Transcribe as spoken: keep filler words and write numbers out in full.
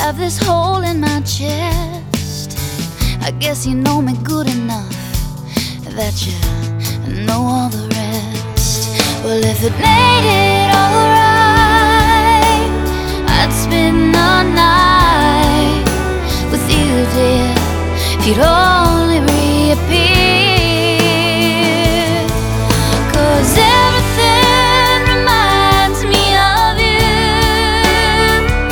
have this hole in my chest. I guess you know me good enough that you know all the rest. Well, if it made it alright, I'd spend the night with you, dear. If you'd